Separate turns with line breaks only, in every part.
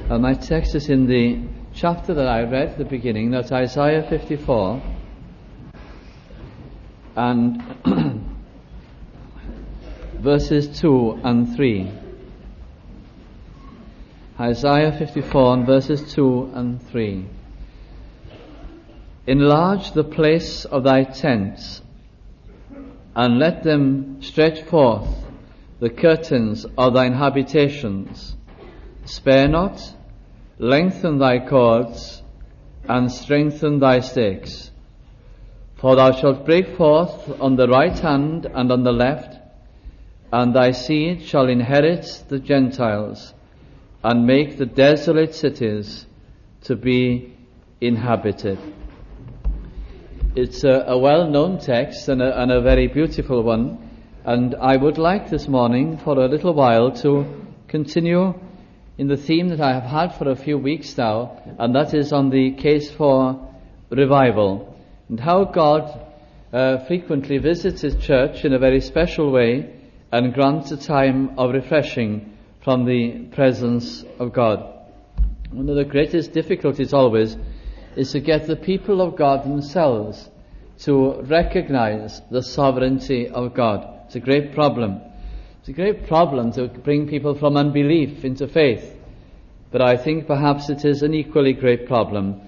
My text is in the chapter that I read at the beginning. That's Isaiah 54 and verses 2 and 3. Isaiah 54 and verses 2 and 3. Enlarge the place of thy tents, and let them stretch forth the curtains of thine habitations. Spare not, lengthen thy cords, and strengthen thy stakes. For thou shalt break forth on the right hand and on the left, and thy seed shall inherit the Gentiles, and make the desolate cities to be inhabited. It's a well-known text and a very beautiful one, and I would like this morning for a little while to continue in the theme that I have had for a few weeks now, and that is on the case for revival, and how God frequently visits His church in a very special way and grants a time of refreshing from the presence of God. One of the greatest difficulties always is to get the people of God themselves to recognize the sovereignty of God. It's a great problem. It's a great problem to bring people from unbelief into faith. But I think perhaps it is an equally great problem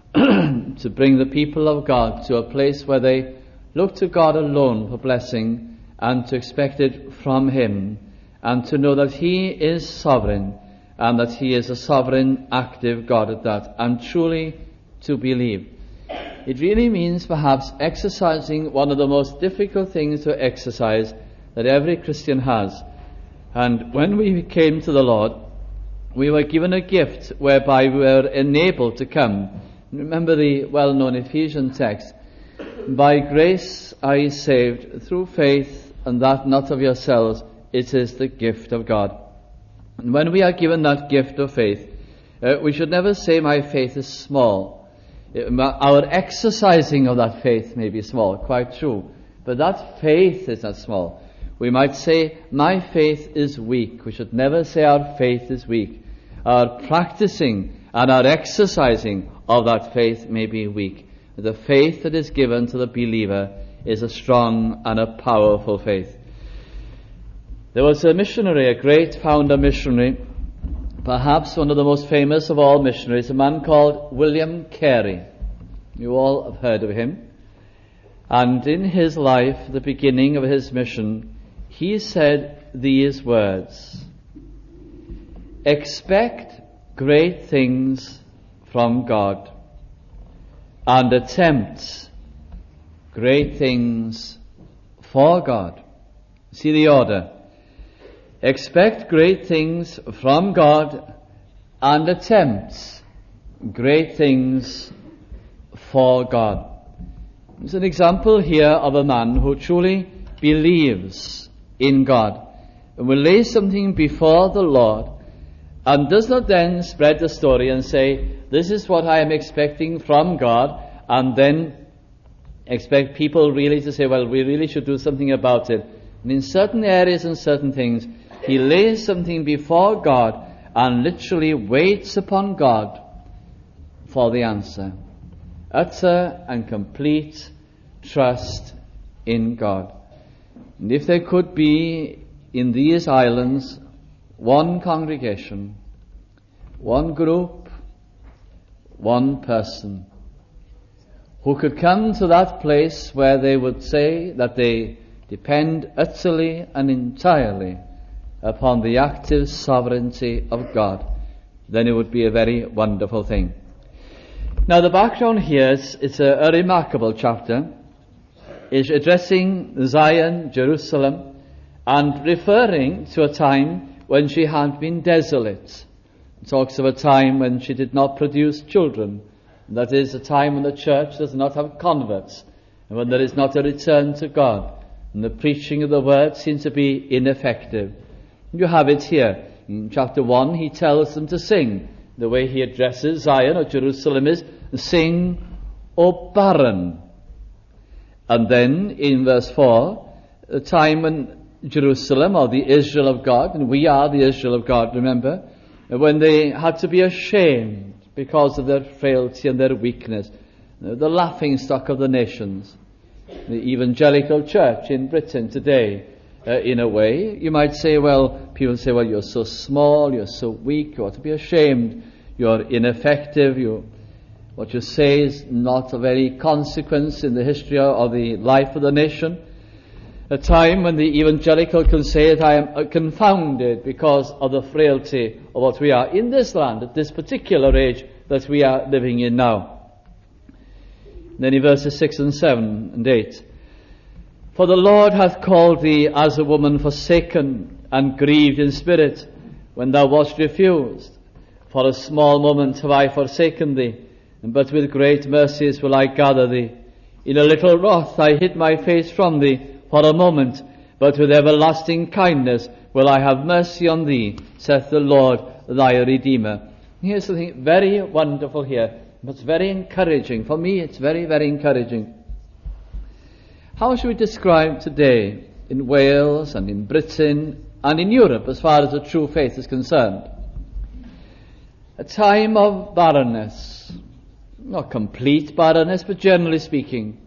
to bring the people of God to a place where they look to God alone for blessing and to expect it from Him, and to know that He is sovereign and that He is a sovereign, active God at that, and truly to believe. It really means perhaps exercising one of the most difficult things to exercise that every Christian has. And when we came to the Lord, we were given a gift whereby we were enabled to come. Remember the well-known Ephesians text. By grace are ye saved through faith, and that not of yourselves, it is the gift of God. And when we are given that gift of faith, we should never say my faith is small. Our exercising of that faith may be small, quite true, but that faith is not small. We might say my faith is weak. We should never say our faith is weak. Our practicing and our exercising of that faith may be weak. The faith that is given to the believer is a strong and a powerful faith. There was a missionary, a great founder missionary, perhaps one of the most famous of all missionaries, a man called William Carey. You all have heard of him. And in his life, the beginning of his mission, he said these words: expect great things from God, and attempt great things for God. See the order. Expect great things from God, and attempt great things for God. There's an example here of a man who truly believes in God and will lay something before the Lord, and does not then spread the story and say, this is what I am expecting from God, and then expect people really to say, well, we really should do something about it. And in certain areas and certain things, he lays something before God and literally waits upon God for the answer. Utter and complete trust in God. And if there could be in these islands one congregation, one group, one person who could come to that place where they would say that they depend utterly and entirely upon the active sovereignty of God, then it would be a very wonderful thing. Now the background here is a remarkable chapter. It's addressing Zion, Jerusalem, and referring to a time when she had been desolate. It talks of a time when she did not produce children. That is a time when the church does not have converts, and when there is not a return to God, and the preaching of the word seems to be ineffective. You have it here. In chapter 1, he tells them to sing. The way he addresses Zion or Jerusalem is, sing, O barren. And then in verse 4, the time when Jerusalem, or the Israel of God, and we are the Israel of God, remember, when they had to be ashamed because of their frailty and their weakness, the laughingstock of the nations. The evangelical church in Britain today, in a way, you might say, well, people say, well, you're so small, you're so weak, you ought to be ashamed, you're ineffective, what you say is not of any consequence in the history of the life of the nation. A time when the evangelical can say that I am confounded because of the frailty of what we are in this land, at this particular age that we are living in now. Then in verses 6 and 7 and 8, for the Lord hath called thee as a woman forsaken and grieved in spirit, when thou wast refused. For a small moment have I forsaken thee, but with great mercies will I gather thee. In a little wrath I hid my face from thee for a moment, but with everlasting kindness will I have mercy on thee, saith the Lord thy Redeemer. Here's something very wonderful here. It's very encouraging. For me, it's very, very encouraging. How should we describe today in Wales and in Britain and in Europe as far as the true faith is concerned? A time of barrenness. Not complete barrenness, but generally speaking.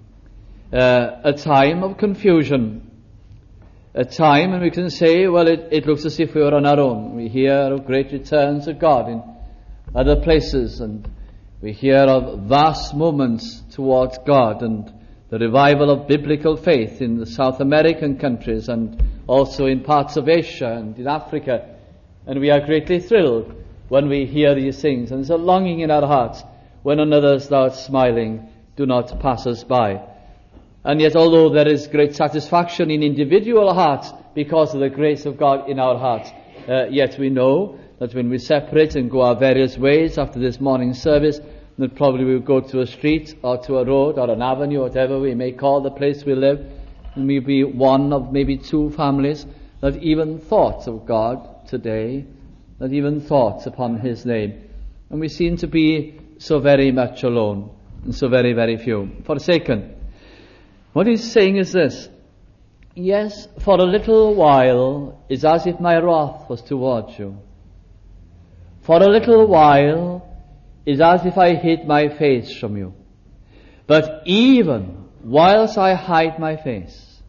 A time of confusion. A time when we can say, well, it looks as if we were on our own. We hear of great returns of God in other places, and we hear of vast movements towards God and the revival of biblical faith in the South American countries and also in parts of Asia and in Africa. And we are greatly thrilled when we hear these things. And there's a longing in our hearts when on others thou art smiling, do not pass us by. And yet, although there is great satisfaction in individual hearts because of the grace of God in our hearts, yet we know that when we separate and go our various ways after this morning service, that probably we'll go to a street or to a road or an avenue, whatever we may call the place we live, and we'll be one of maybe two families that even thought of God today, that even thought upon His name. And we seem to be so very much alone, and so very, very few. Forsaken. What he's saying is this: yes, for a little while it's as if my wrath was towards you. For a little while it's as if I hid my face from you. But even whilst I hide my face,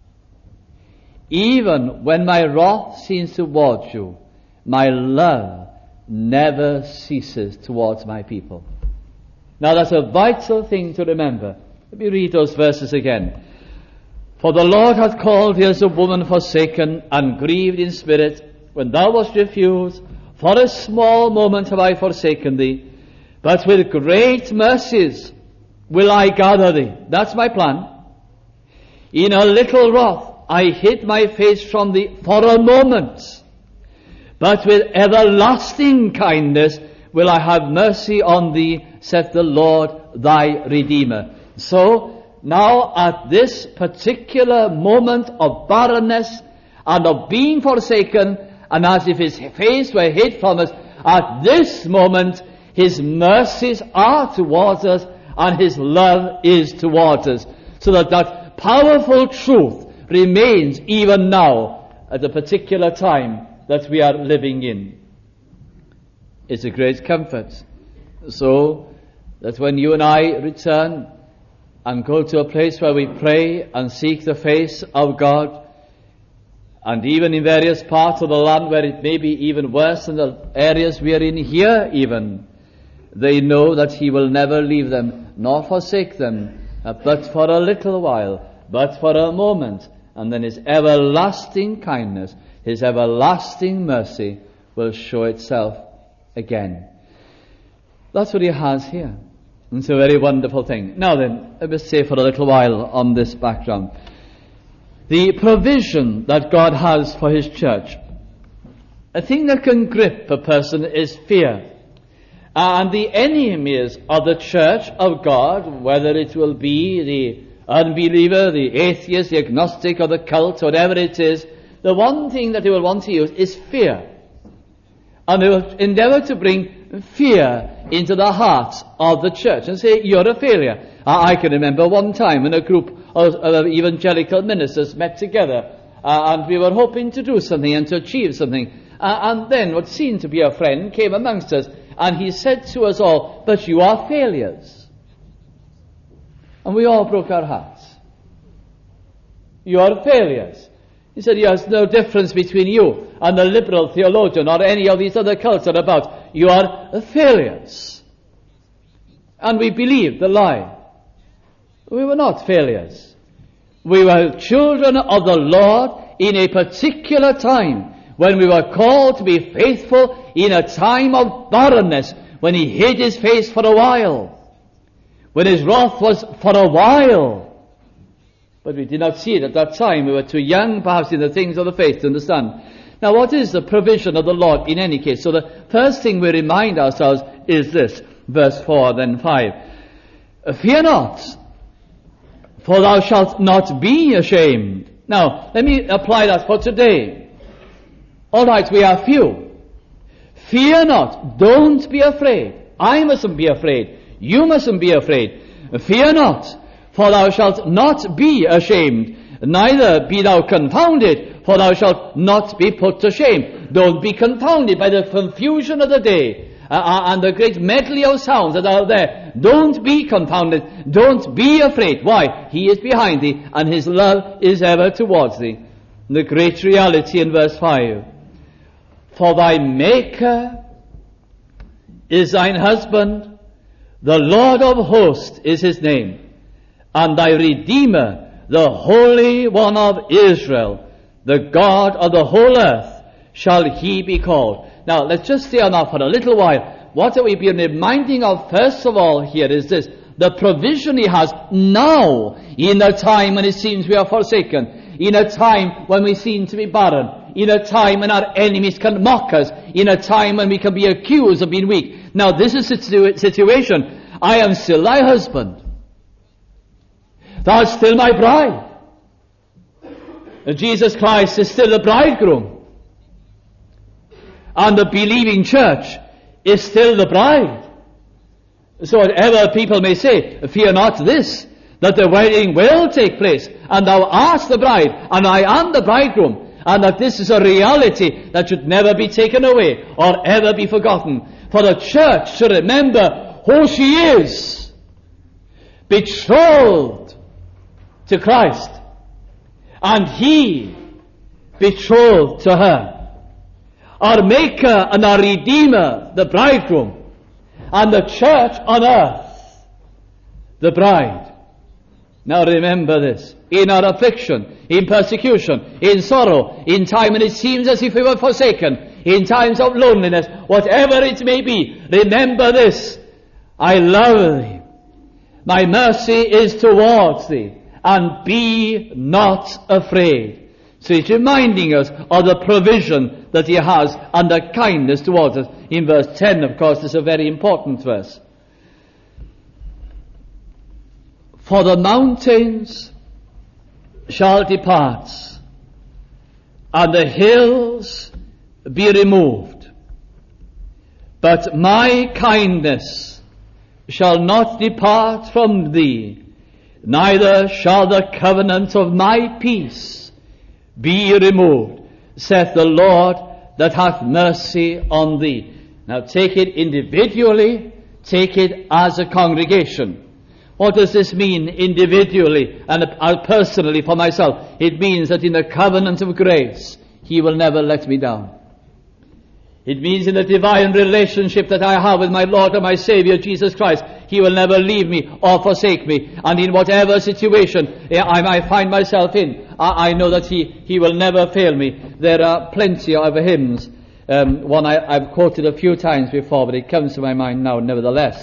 even when my wrath seems towards you, my love never ceases towards my people. Now that's a vital thing to remember. Let me read those verses again. For the Lord hath called thee as a woman forsaken and grieved in spirit, when thou wast refused. For a small moment have I forsaken thee, but with great mercies will I gather thee. That's my plan. In a little wrath I hid my face from thee for a moment, but with everlasting kindness will I have mercy on thee, saith the Lord thy Redeemer. So, now at this particular moment of barrenness and of being forsaken, and as if His face were hid from us, at this moment His mercies are towards us and His love is towards us. So that powerful truth remains even now at the particular time that we are living in. It's a great comfort. So that when you and I return and go to a place where we pray and seek the face of God, and even in various parts of the land where it may be even worse than the areas we are in here even, they know that He will never leave them nor forsake them, but for a little while, but for a moment, and then His everlasting kindness, His everlasting mercy will show itself again. That's what He has here. It's a very wonderful thing. Now then, let me say for a little while on this background. The provision that God has for His church. A thing that can grip a person is fear. And the enemies of the church of God, whether it will be the unbeliever, the atheist, the agnostic, or the cult, whatever it is, the one thing that they will want to use is fear. And they will endeavor to bring fear into the hearts of the church and say, you're a failure. I can remember one time when a group of evangelical ministers met together and we were hoping to do something and to achieve something. And then what seemed to be a friend came amongst us, and he said to us all, "But you are failures." And we all broke our hearts. "You are failures." He said, "There's no difference between you and the liberal theologian or any of these other cults that are about. You are failures." And we believed the lie. We were not failures. We were children of the Lord in a particular time, when we were called to be faithful in a time of barrenness, when he hid his face for a while, when his wrath was for a while. But we did not see it at that time. We were too young, perhaps, in the things of the faith to understand. Now, what is the provision of the Lord in any case? So the first thing we remind ourselves is this, verse 4, then 5. "Fear not, for thou shalt not be ashamed." Now, let me apply that for today. All right, we are few. Fear not. Don't be afraid. I mustn't be afraid. You mustn't be afraid. Fear not, for thou shalt not be ashamed. Neither be thou confounded, for thou shalt not be put to shame. Don't be confounded by the confusion of the day and the great medley of sounds that are there. Don't be confounded. Don't be afraid. Why? He is behind thee, and his love is ever towards thee. The great reality in verse 5. "For thy Maker is thine husband, the Lord of hosts is his name, and thy Redeemer, the Holy One of Israel, the God of the whole earth, shall he be called." Now, let's just stay on that for a little while. What are we being reminding of, first of all, here is this: the provision he has now, in a time when it seems we are forsaken, in a time when we seem to be barren, in a time when our enemies can mock us, in a time when we can be accused of being weak. Now, this is the situation. I am still thy husband. Thou art still my bride. Jesus Christ is still the bridegroom. And the believing church is still the bride. So whatever people may say, fear not this, that the wedding will take place, and thou art the bride, and I am the bridegroom, and that this is a reality that should never be taken away or ever be forgotten. For the church should remember who she is, betrothed to Christ, and he betrothed to her. Our Maker and our Redeemer, the bridegroom, and the church on earth, the bride. Now remember this: in our affliction, in persecution, in sorrow, in time when it seems as if we were forsaken, in times of loneliness, whatever it may be, remember this: I love thee, my mercy is towards thee, and be not afraid. So he's reminding us of the provision that he has and the kindness towards us. In verse 10, of course, is a very important verse. "For the mountains shall depart, and the hills be removed, but my kindness shall not depart from thee, neither shall the covenant of my peace be removed, saith the Lord that hath mercy on thee." Now take it individually, take it as a congregation. What does this mean individually and personally for myself? It means that in the covenant of grace, he will never let me down. It means in the divine relationship that I have with my Lord and my Savior Jesus Christ, he will never leave me or forsake me. And in whatever situation I might find myself in, I know that he will never fail me. There are plenty of hymns. One I've quoted a few times before, but it comes to my mind now nevertheless.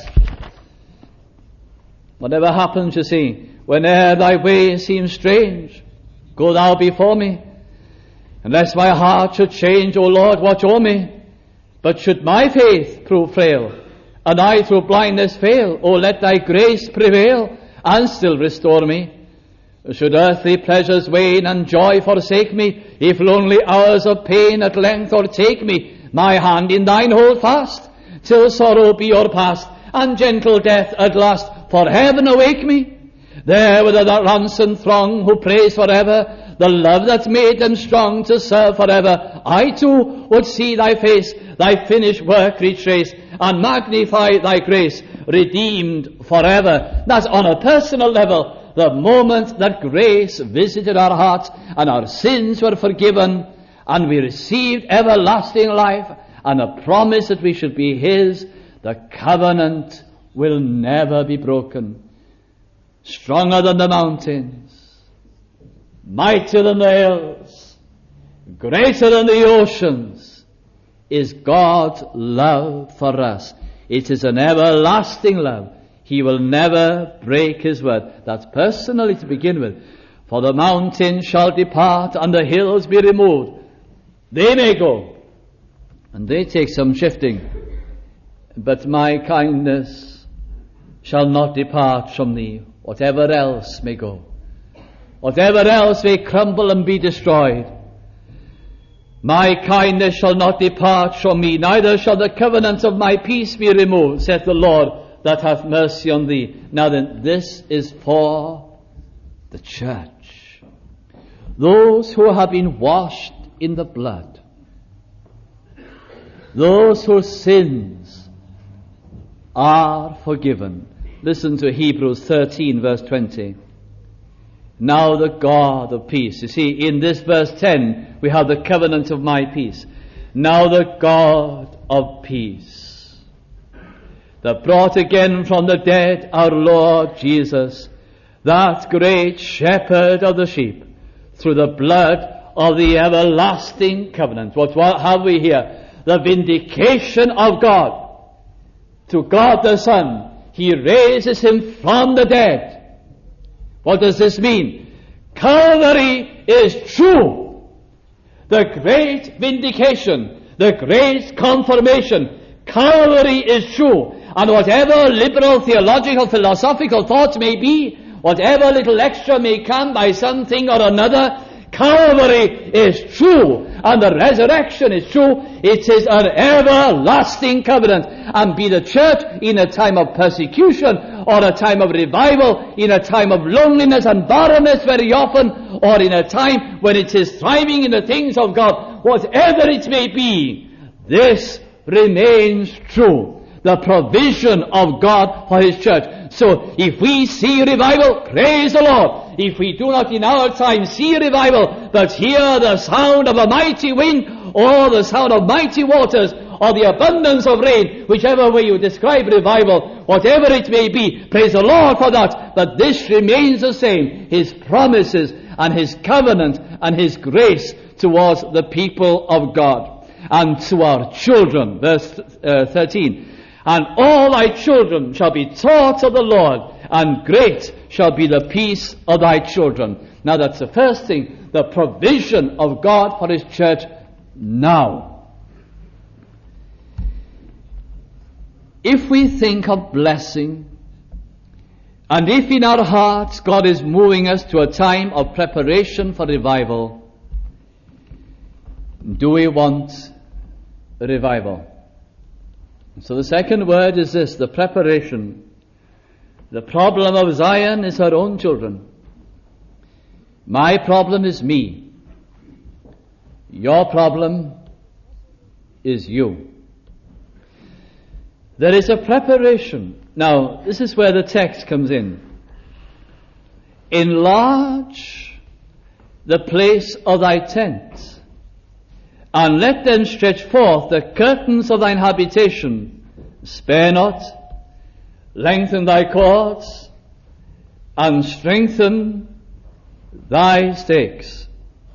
Whatever happens, you see, whene'er thy way seems strange, go thou before me. Unless my heart should change, O Lord, watch o'er me. But should my faith prove frail, and I through blindness fail, O let thy grace prevail, and still restore me. Should earthly pleasures wane, and joy forsake me, if lonely hours of pain at length o'ertake me, my hand in thine hold fast, till sorrow be o'erpast, and gentle death at last for heaven awake me. There with the ransomed throng who praise forever the love that made them strong to serve forever. I too would see thy face, thy finished work retrace, and magnify thy grace, redeemed forever. That's on a personal level. The moment that grace visited our hearts and our sins were forgiven and we received everlasting life and a promise that we should be His, the covenant will never be broken. Stronger than the mountains, mightier than the hills, greater than the oceans is God's love for us. It is an everlasting love. He will never break His word. That's personally to begin with. For the mountains shall depart and the hills be removed. They may go, and they take some shifting. But my kindness shall not depart from thee. Whatever else may go, whatever else may crumble and be destroyed, my kindness shall not depart from me, neither shall the covenant of my peace be removed, saith the Lord that hath mercy on thee. Now then, this is for the church, those who have been washed in the blood, those whose sins are forgiven. Listen to Hebrews 13 verse 20. Now the God of peace. You see, in this verse 10, we have the covenant of my peace. Now the God of peace, that brought again from the dead our Lord Jesus, that great shepherd of the sheep, through the blood of the everlasting covenant. What have we here? The vindication of God. To God the Son, He raises Him from the dead. What does this mean? Calvary is true. The great vindication, the great confirmation. Calvary is true. And whatever liberal theological philosophical thoughts may be, whatever little extra may come by something or another, Calvary is true, and the resurrection is true. It is an everlasting covenant. And be the church in a time of persecution, or a time of revival, in a time of loneliness and barrenness very often, or in a time when it is thriving in the things of God, whatever it may be, this remains true. The provision of God for His church. So, if we see revival, praise the Lord. If we do not in our time see revival, but hear the sound of a mighty wind, or the sound of mighty waters, or the abundance of rain, whichever way you describe revival, whatever it may be, praise the Lord for that. But this remains the same. His promises and His covenant and His grace towards the people of God and to our children. Verse 13. And all thy children shall be taught of the Lord, and great shall be the peace of thy children. Now that's the first thing, the provision of God for His church now. If we think of blessing, and if in our hearts God is moving us to a time of preparation for revival, do we want revival? So the second word is this, the preparation. The problem of Zion is her own children. My problem is me. Your problem is you. There is a preparation. Now, this is where the text comes in. Enlarge the place of thy tent, and let them stretch forth the curtains of thine habitation. Spare not, lengthen thy cords, and strengthen thy stakes.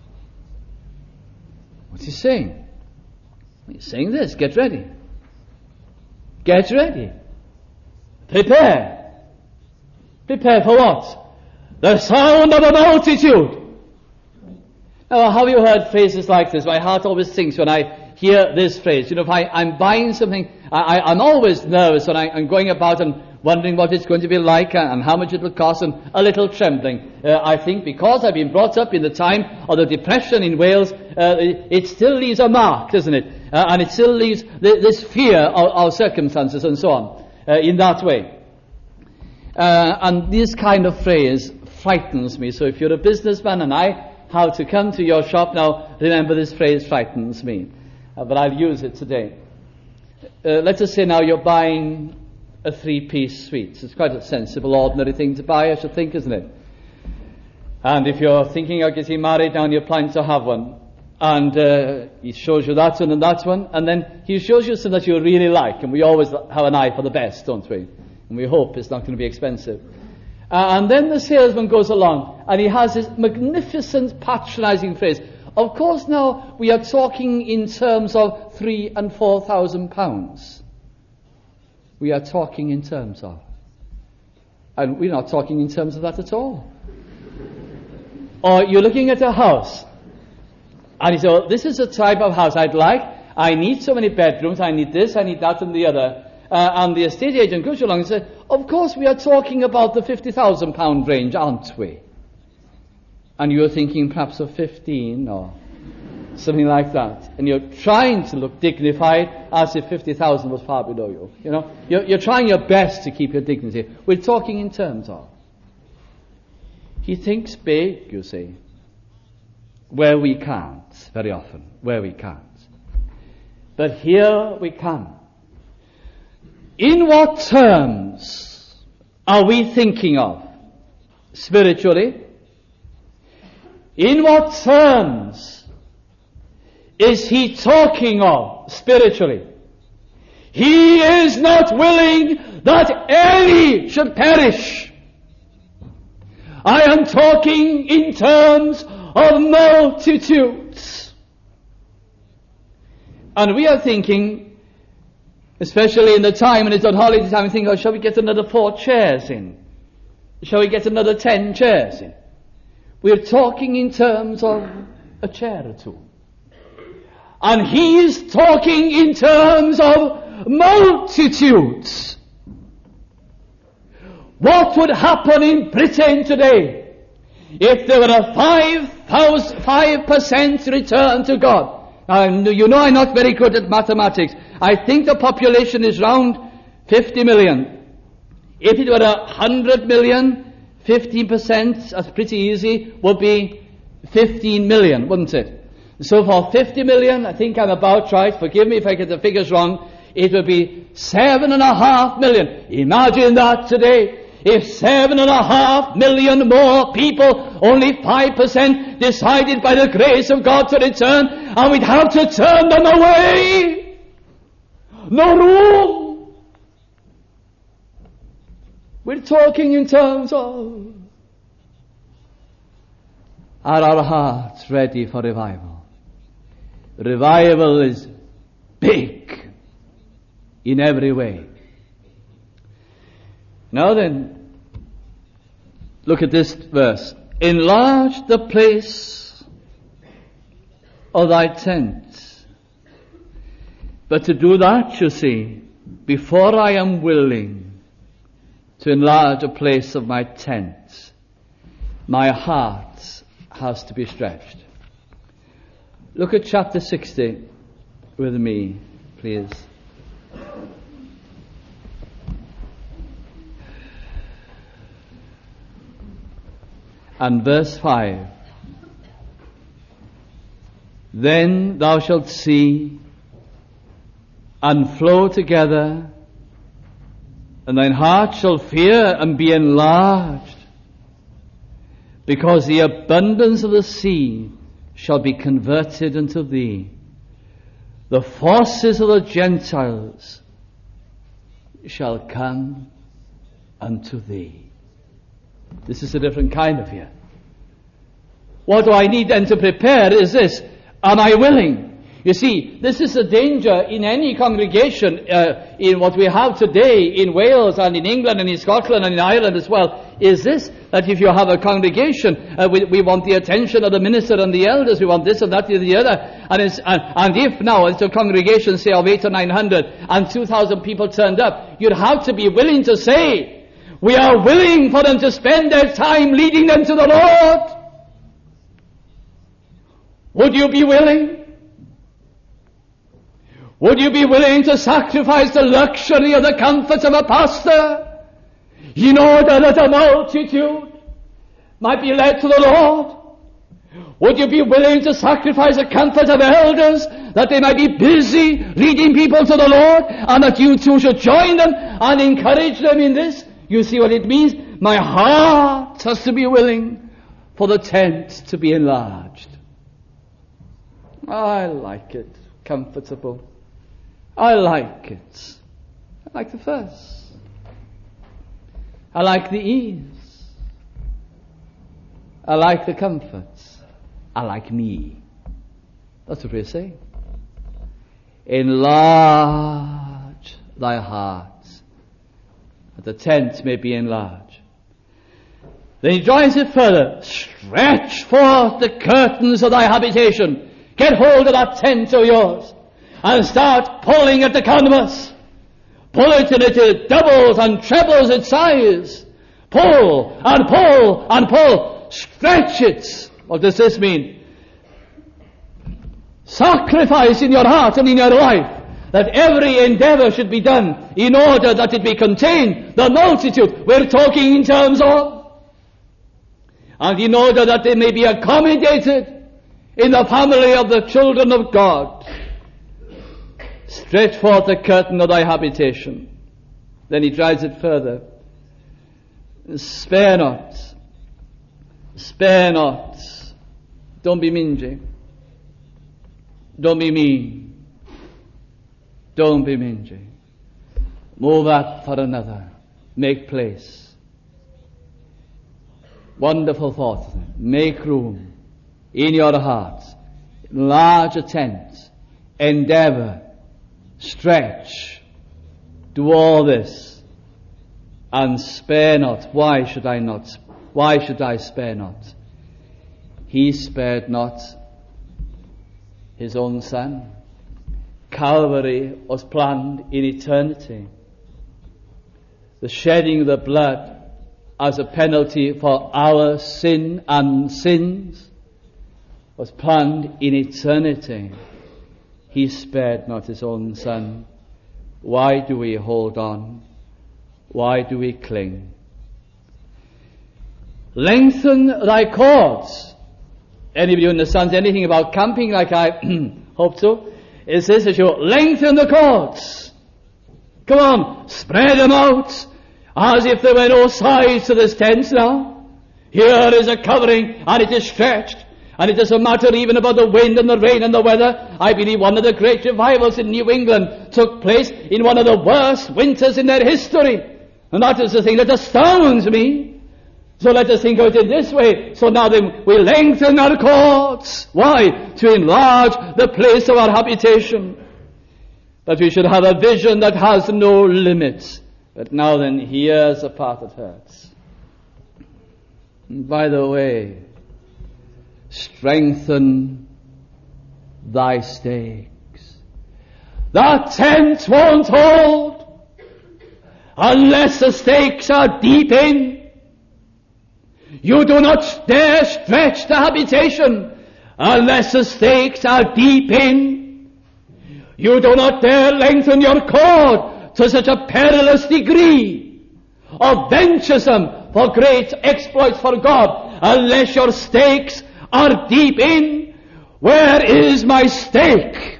What's he saying? He's saying this, get ready. Get ready. Prepare. Prepare for what? The sound of a multitude. Now, have you heard phrases like this? My heart always sinks when I hear this phrase. You know, if I'm buying something, I'm always nervous when I'm going about and wondering what it's going to be like and how much it will cost, and a little trembling. I think because I've been brought up in the time of the Depression in Wales, it still leaves a mark, doesn't it? And it still leaves this fear of circumstances and so on, in that way. And this kind of phrase frightens me. So if you're a businessman and I how to come to your shop. Now, remember, this phrase frightens me, but I'll use it today. Let us say now you're buying a 3-piece suite. It's quite a sensible, ordinary thing to buy, I should think, isn't it? And if you're thinking of getting married now and you're planning to have one, and he shows you that one and that one, and then he shows you something that you really like, and we always have an eye for the best, don't we? And we hope it's not going to be expensive. And then the salesman goes along, and he has this magnificent patronizing phrase. Of course now we are talking in terms of £3,000 and £4,000. We are talking in terms of. And we're not talking in terms of that at all. Or you're looking at a house, and you say, well, this is the type of house I'd like. I need so many bedrooms, I need this, I need that and the other. And the estate agent goes along and says, of course we are talking about the £50,000 range, aren't we? And you're thinking perhaps of 15 or something like that. And you're trying to look dignified as if 50,000 was far below you. You know, you're trying your best to keep your dignity. We're talking in terms of. He thinks big, you see, where we can't, very often, where we can't. But here we can. In what terms are we thinking of spiritually? In what terms is he talking of spiritually? He is not willing that any should perish. I am talking in terms of multitudes. And we are thinking, especially in the time when it's on holiday time, we think, oh, shall we get another 4 chairs in? Shall we get another 10 chairs in? We're talking in terms of a chair or two. And he's talking in terms of multitudes. What would happen in Britain today if there were a 5% return to God? You know I'm not very good at mathematics. I think the population is round 50 million. If it were 100 million, 15%, that's pretty easy, would be 15 million, wouldn't it? So for 50 million, I think I'm about right, forgive me if I get the figures wrong, it would be 7.5 million. Imagine that today. If 7.5 million more people, only 5% decided by the grace of God to return, and we'd have to turn them away. No room. We're talking in terms of, are our hearts ready for revival? Revival is big in every way. Now then, look at this verse. Enlarge the place of thy tent. But to do that, you see, before I am willing to enlarge a place of my tent, my heart has to be stretched. Look at chapter 60 with me, please. And verse 5. Then thou shalt see and flow together, and thine heart shall fear and be enlarged, because the abundance of the sea shall be converted unto thee. The forces of the Gentiles shall come unto thee. This is a different kind of fear. What do I need then to prepare is this. Am I willing? You see, this is a danger in any congregation, in what we have today in Wales and in England and in Scotland and in Ireland as well, is this, that if you have a congregation, we want the attention of the minister and the elders, we want this and that and the other, and if now it's a congregation, say, of 800 or 900 and 2,000 people turned up, you'd have to be willing to say, we are willing for them to spend their time leading them to the Lord. Would you be willing? Would you be willing to sacrifice the luxury of the comforts of a pastor in order that a multitude might be led to the Lord?
Would you be willing to sacrifice the comfort of elders that they might be busy leading people to the Lord, and that you too should join them and encourage them in this? You see what it means? My heart has to be willing for the tent to be enlarged. I like it. Comfortable. I like it. I like the first. I like the ease. I like the comfort. I like me. That's what we're saying. Enlarge thy heart, that the tent may be enlarged. Then he joins it further. Stretch forth the curtains of thy habitation. Get hold of that tent of yours and start pulling at the canvas. Pull it till it doubles and trebles its size. Pull and pull and pull. Stretch it. What does this mean? Sacrifice in your heart and in your life that every endeavor should be done in order that it may contain the multitude we're talking in terms of, and in order that they may be accommodated in the family of the children of God. Stretch forth the curtain of thy habitation. Then he drives it further. Spare not. Spare not. Don't be mingy. Don't be mean. Don't be mingy. Move up for another. Make place. Wonderful thought. Make room in your heart. Enlarge a tent. Endeavor. Stretch. Do all this. And spare not. Why should I not? Why should I spare not? He spared not his own Son. Calvary was planned in eternity. The shedding of the blood as a penalty for our sin and sins was planned in eternity. He spared not his own Son. Why do we hold on? Why do we cling? Lengthen thy cords. Anybody who understands anything about camping, like I hope so, it says that you lengthen the cords. Come on, spread them out, as if there were no sides to this tent now. Here is a covering, and it is stretched, and it doesn't matter even about the wind and the rain and the weather. I believe one of the great revivals in New England took place in one of the worst winters in their history, and that is the thing that astounds me. So let us think of it in this way. So now then we lengthen our cords. Why? To enlarge the place of our habitation. That we should have a vision that has no limits. But now then, here's the part that hurts. And by the way, strengthen thy stakes. That tent won't hold unless the stakes are deep in. You do not dare stretch the habitation unless the stakes are deep in. You do not dare lengthen your cord to such a perilous degree of venturesome for great exploits for God unless your stakes are deep in. Where is my stake?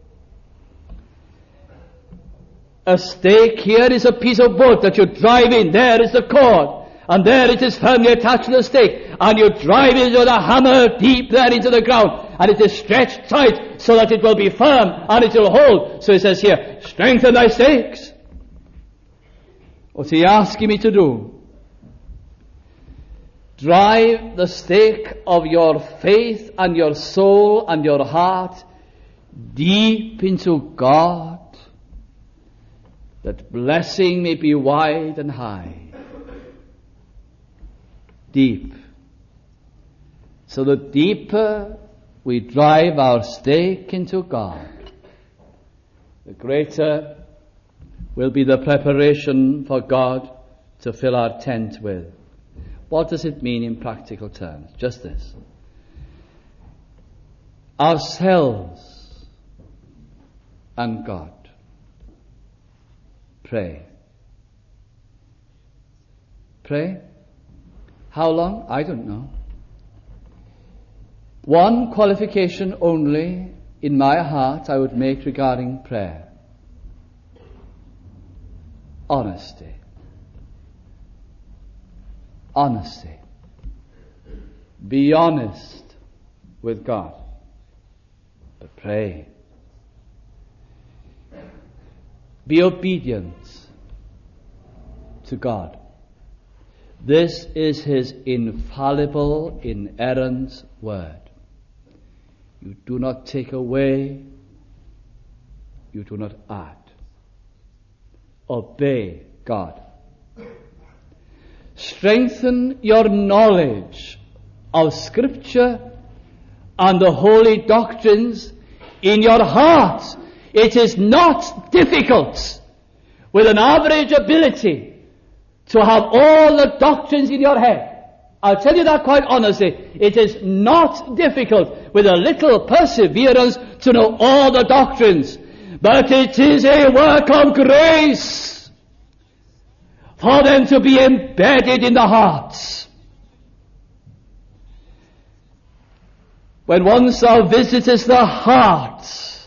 A stake here is a piece of wood that you drive in. There is the cord. And there it is firmly attached to the stake. And you drive it with a hammer deep there into the ground. And it is stretched tight so that it will be firm and it will hold. So he says here, strengthen thy stakes. What's he asking me to do? Drive the stake of your faith and your soul and your heart deep into God, that blessing may be wide and high. Deep. So the deeper we drive our stake into God, the greater will be the preparation for God to fill our tent with. What does it mean in practical terms? Just this. Ourselves and God. Pray. Pray. How long? I don't know. One qualification only in my heart I would make regarding prayer. Honesty. Honesty. Be honest with God. But pray. Be obedient to God. This is His infallible, inerrant word. You do not take away, you do not add. Obey God. Strengthen your knowledge of Scripture and the holy doctrines in your heart. It is not difficult with an average ability to have all the doctrines in your head. I'll tell you that quite honestly. It is not difficult with a little perseverance to know all the doctrines. But it is a work of grace for them to be embedded in the hearts. When once thou visitest the heart,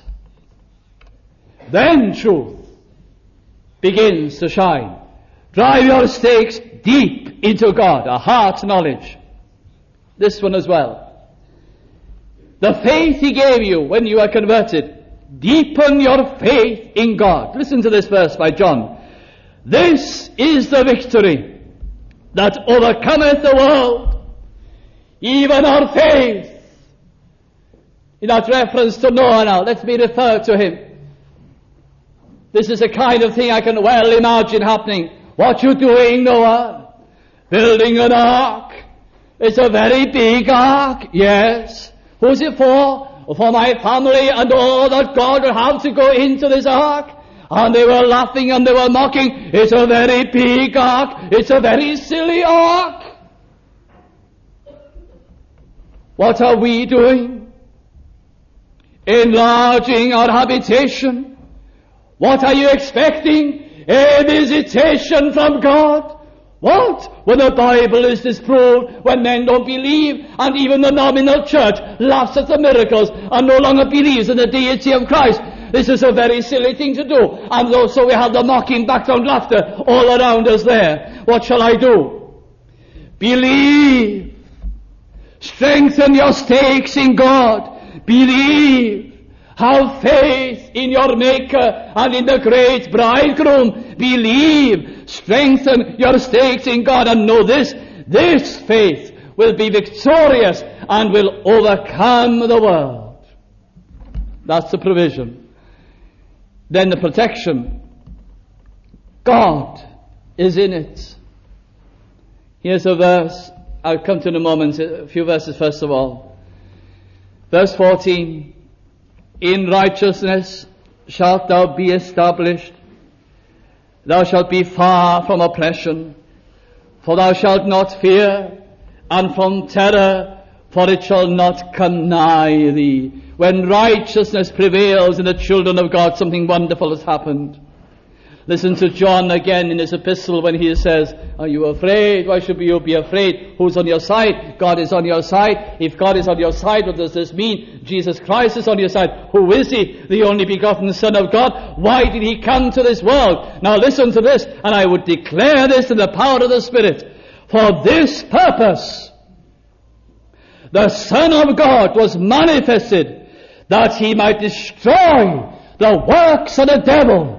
then truth begins to shine. Drive your stakes deep into God, a heart knowledge. This one as well. The faith He gave you when you were converted, deepen your faith in God. Listen to this verse by John. This is the victory that overcometh the world, even our faith. In that reference to Noah now, let me refer to him. This is the kind of thing I can well imagine happening. What you doing, Noah? Building an ark. It's a very big ark. Yes. Who's it for? For my family and all that God will have to go into this ark. And they were laughing and they were mocking. It's a very big ark. It's a very silly ark. What are we doing? Enlarging our habitation. What are you expecting? A visitation from God. What? When the Bible is disproved, when men don't believe, and even the nominal church laughs at the miracles and no longer believes in the deity of Christ. This is a very silly thing to do. And also we have the mocking background laughter all around us there. What shall I do? Believe. Strengthen your stakes in God. Believe. Have faith in your Maker and in the great bridegroom. Believe. Strengthen your stakes in God and know this. This faith will be victorious and will overcome the world. That's the provision. Then the protection. God is in it. Here's a verse. I'll come to in a moment. A few verses first of all. Verse 14. In righteousness shalt thou be established. Thou shalt be far from oppression, for thou shalt not fear, and from terror, for it shall not come nigh thee. When righteousness prevails in the children of God, something wonderful has happened. Listen to John again in his epistle when he says, are you afraid? Why should you be afraid? Who's on your side? God is on your side. If God is on your side, what does this mean? Jesus Christ is on your side. Who is He? The only begotten Son of God. Why did He come to this world? Now listen to this, and I would declare this in the power of the Spirit. For this purpose, the Son of God was manifested, that He might destroy the works of the devil.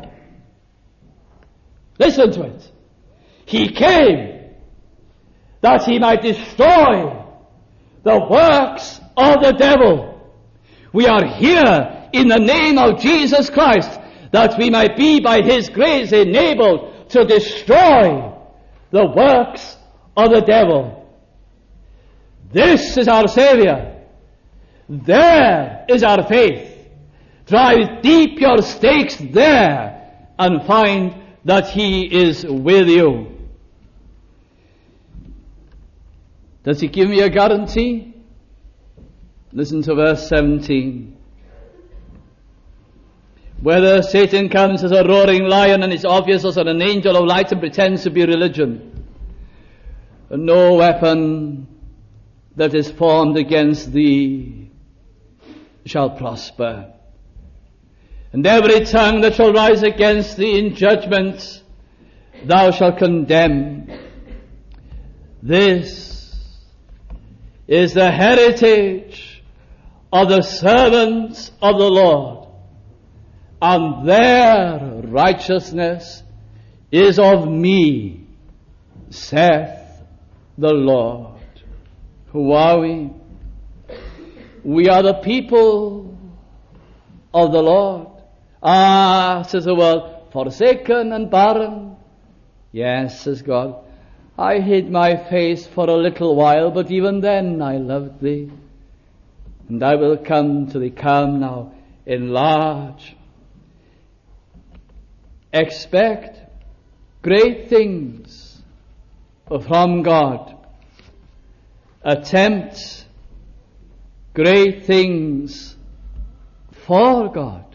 Listen to it. He came that He might destroy the works of the devil. We are here in the name of Jesus Christ, that we might be by His grace enabled to destroy the works of the devil. This is our Savior. There is our faith. Drive deep your stakes there and find that He is with you. Does He give me a guarantee? Listen to verse 17. Whether Satan comes as a roaring lion and is obvious as an angel of light and pretends to be religion, no weapon that is formed against thee shall prosper. And every tongue that shall rise against thee in judgment, thou shalt condemn. This is the heritage of the servants of the Lord, and their righteousness is of me, saith the Lord. Who are we? We are the people of the Lord. Ah, says the world, forsaken and barren. Yes, says God, I hid my face for a little while, but even then I loved thee. And I will come to thee. Come now, enlarge. Expect great things from God. Attempt great things for God.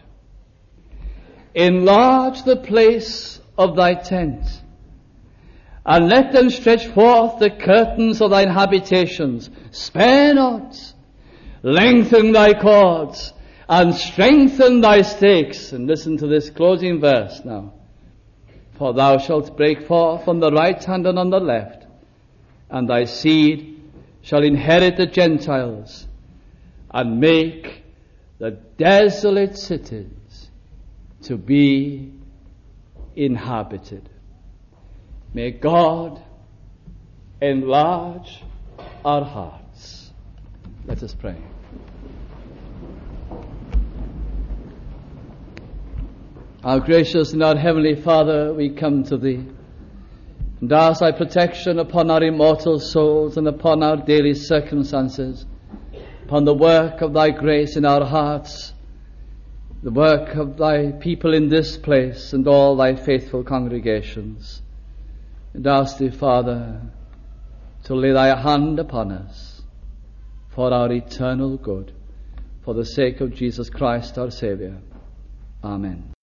Enlarge the place of thy tent, and let them stretch forth the curtains of thine habitations. Spare not, lengthen thy cords, and strengthen thy stakes. And listen to this closing verse now. For thou shalt break forth on the right hand and on the left, and thy seed shall inherit the Gentiles, and make the desolate cities to be inhabited. May God enlarge our hearts. Let us pray. Our gracious and our heavenly Father, we come to Thee and ask Thy protection upon our immortal souls and upon our daily circumstances, upon the work of Thy grace in our hearts, the work of Thy people in this place and all Thy faithful congregations. And ask Thee, Father, to lay Thy hand upon us for our eternal good, for the sake of Jesus Christ our Saviour. Amen.